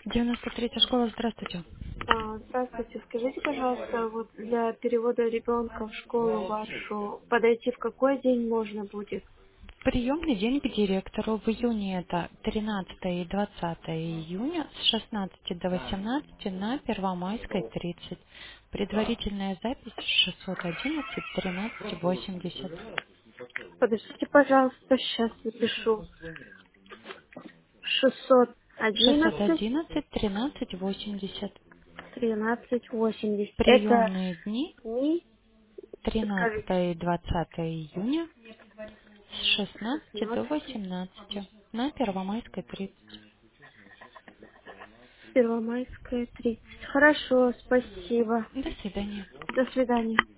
93-я школа, здравствуйте. Здравствуйте. Скажите, пожалуйста, вот для перевода ребенка в школу вашу подойти в какой день можно будет? Приемный день к директору в июне это 13 и 20 июня с 16 до 18 на Первомайской 30. Предварительная запись 611 13 80. Подождите, пожалуйста, сейчас запишу. 611 611 13 80. 13 80. Это Приемные дни дни, 13 скажите, и 20 июня с 16 до 16, 18 на Первомайской 30. Первомайская 30. Хорошо, спасибо. До свидания. До свидания.